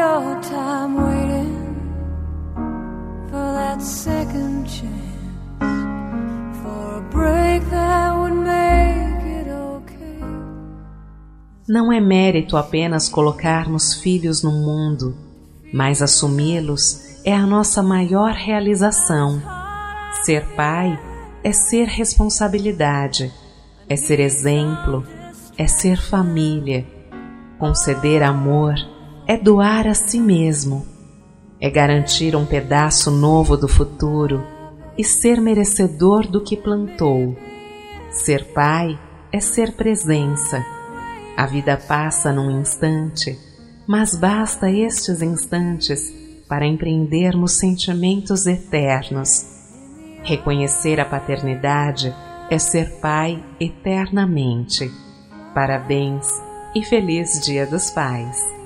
your time waiting for that second chance, for a break that would make it okay. Não é mérito apenas colocarmos filhos no mundo, mas assumi-los é a nossa maior realização. Ser pai é ser responsabilidade, é ser exemplo, é ser família. Conceder amor é doar a si mesmo, é garantir um pedaço novo do futuro e ser merecedor do que plantou. Ser pai é ser presença. A vida passa num instante, mas basta estes instantes para empreendermos sentimentos eternos. Reconhecer a paternidade é ser pai eternamente. Parabéns e feliz Dia dos Pais!